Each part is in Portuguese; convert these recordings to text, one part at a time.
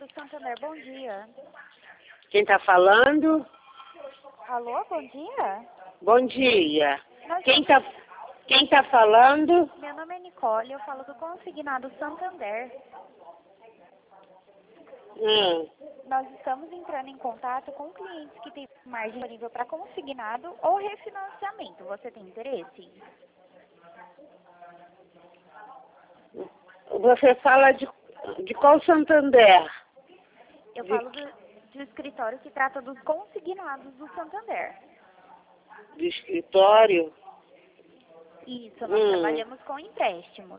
do Santander, bom dia. Quem está falando? Alô, bom dia? Bom dia. Nós Quem tá falando? Meu nome é Nicole, eu falo do Consignado Santander. Nós estamos entrando em contato com clientes que têm margem disponível para consignado ou refinanciamento. Você tem interesse? Você fala de qual Santander? Eu falo do escritório que trata dos consignados do Santander. De escritório? Isso, nós trabalhamos com empréstimos.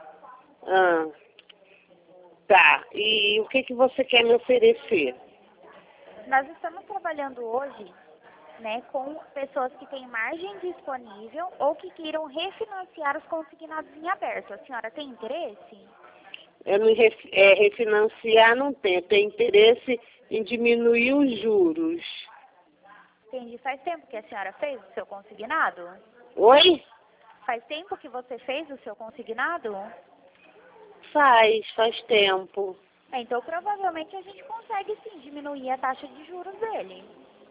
Tá. E o que você quer me oferecer? Nós estamos trabalhando hoje, né, com pessoas que têm margem disponível ou que queiram refinanciar os consignados em aberto. A senhora tem interesse? Eu não refinanciar não tenho. Eu tenho interesse em diminuir os juros. Entendi. Faz tempo que a senhora fez o seu consignado? Oi? Faz tempo que você fez o seu consignado? Faz tempo. Então, provavelmente a gente consegue sim diminuir a taxa de juros dele.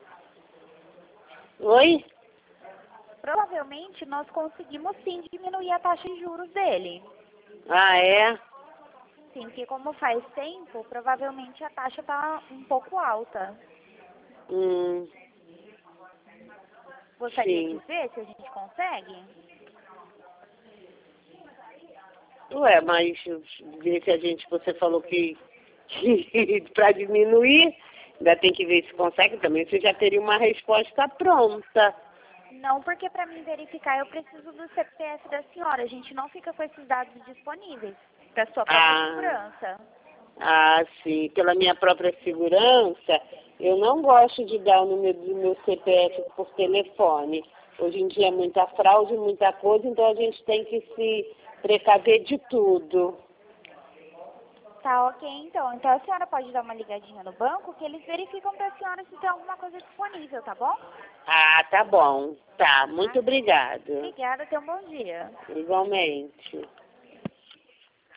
Oi? Provavelmente nós conseguimos sim diminuir a taxa de juros dele. Ah, é? Sim, porque como faz tempo, provavelmente a taxa está um pouco alta. Gostaria de Sim. ver se a gente consegue? Ué, mas você falou que para diminuir, ainda tem que ver se consegue também. Você já teria uma resposta pronta. Não, porque para mim verificar eu preciso do CPF da senhora. A gente não fica com esses dados disponíveis para sua própria segurança. Ah, sim. Pela minha própria segurança, eu não gosto de dar o número do meu CPF por telefone. Hoje em dia é muita fraude, muita coisa, então a gente tem que se precaver de tudo. Tá ok, então. Então a senhora pode dar uma ligadinha no banco que eles verificam para a senhora se tem alguma coisa disponível, tá bom? Ah, tá bom. Tá, muito obrigada. Obrigada, tenha um bom dia. Igualmente.